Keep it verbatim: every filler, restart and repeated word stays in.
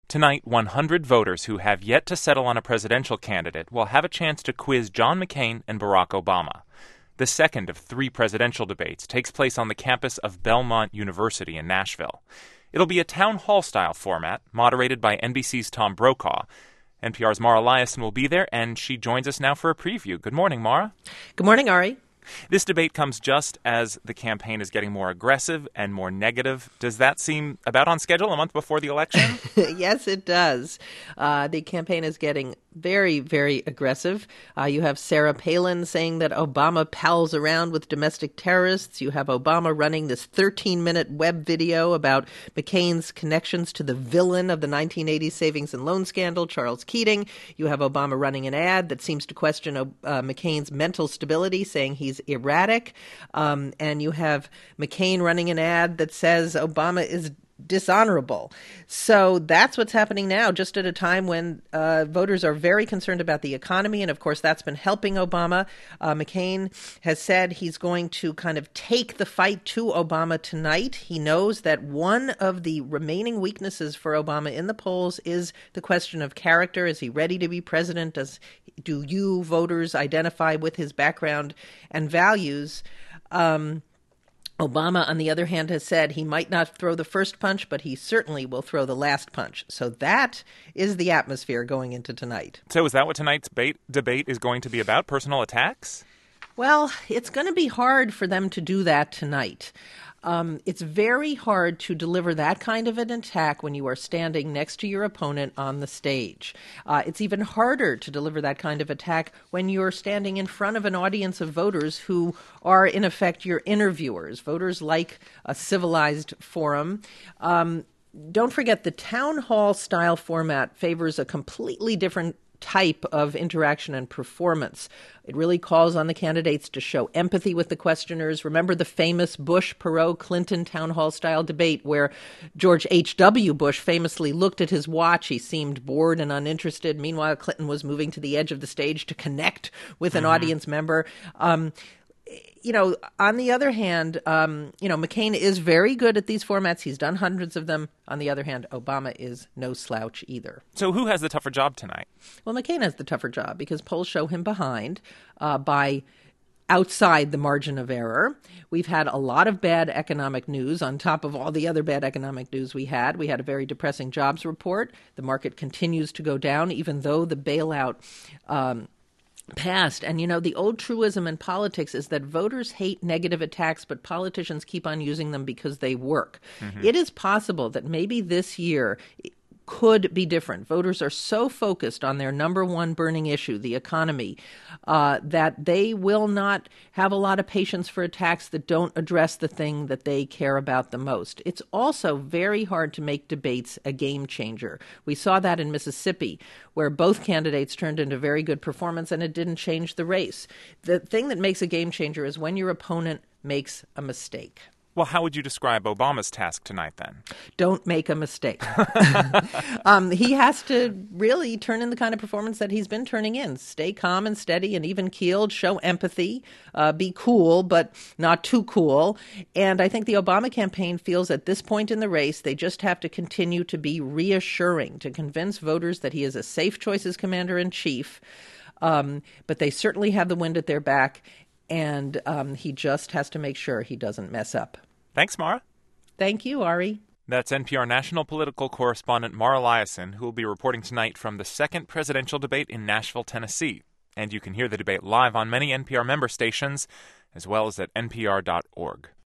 Tonight, one hundred voters who have yet to settle on a presidential candidate will have a chance to quiz John McCain and Barack Obama. The second of three presidential debates takes place on the campus of Belmont University in Nashville. It'll be a town hall-style format, moderated by N B C's Tom Brokaw. N P R's Mara Liasson will be there, and she joins us now for a preview. Good morning, Mara. Good morning, Ari. This debate comes just as the campaign is getting more aggressive and more negative. Does that seem about on schedule a month before the election? Yes, it does. Uh, the campaign is getting very, very aggressive. Uh, you have Sarah Palin saying that Obama pals around with domestic terrorists. You have Obama running this thirteen-minute web video about McCain's connections to the villain of the nineteen eighties savings and loan scandal, Charles Keating. You have Obama running an ad that seems to question uh, McCain's mental stability, saying he's erratic. Um, and you have McCain running an ad that says Obama is dishonorable. So that's what's happening now, just at a time when uh, voters are very concerned about the economy. And of course, that's been helping Obama. Uh, McCain has said he's going to kind of take the fight to Obama tonight. He knows that one of the remaining weaknesses for Obama in the polls is the question of character. Is he ready to be president? Does do you voters identify with his background and values? Um, Obama, on the other hand, has said he might not throw the first punch, but he certainly will throw the last punch. So that is the atmosphere going into tonight. So is that what tonight's debate, debate is going to be about, personal attacks? Well, it's going to be hard for them to do that tonight. Um, it's very hard to deliver that kind of an attack when you are standing next to your opponent on the stage. Uh, it's even harder to deliver that kind of attack when you're standing in front of an audience of voters who are, in effect, your interviewers. Voters like a civilized forum. Um, don't forget, the town hall style format favors a completely different type of interaction and performance. It really calls on the candidates to show empathy with the questioners. Remember the famous Bush-Perot-Clinton town hall style debate where George H W. Bush famously looked at his watch. He seemed bored and uninterested. Meanwhile, Clinton was moving to the edge of the stage to connect with an mm-hmm. audience member. Um, You know, on the other hand, um, you know, McCain is very good at these formats. He's done hundreds of them. On the other hand, Obama is no slouch either. So who has the tougher job tonight? Well, McCain has the tougher job because polls show him behind uh, by outside the margin of error. We've had a lot of bad economic news on top of all the other bad economic news we had. We had a very depressing jobs report. The market continues to go down, even though the bailout um passed. And, you know, the old truism in politics is that voters hate negative attacks, but politicians keep on using them because they work. Mm-hmm. It is possible that maybe this year could be different. Voters are so focused on their number one burning issue, the economy, uh, that they will not have a lot of patience for attacks that don't address the thing that they care about the most. It's also very hard to make debates a game changer. We saw that in Mississippi, where both candidates turned into very good performance and it didn't change the race. The thing that makes a game changer is when your opponent makes a mistake. Well, how would you describe Obama's task tonight, then? Don't make a mistake. um, he has to really turn in the kind of performance that he's been turning in. Stay calm and steady and even-keeled, show empathy, uh, be cool, but not too cool. And I think the Obama campaign feels at this point in the race, they just have to continue to be reassuring, to convince voters that he is a safe choice as commander-in-chief. Um, but they certainly have the wind at their back. And um, he just has to make sure he doesn't mess up. Thanks, Mara. Thank you, Ari. That's N P R national political correspondent Mara Liasson, who will be reporting tonight from the second presidential debate in Nashville, Tennessee. And you can hear the debate live on many N P R member stations, as well as at N P R dot org.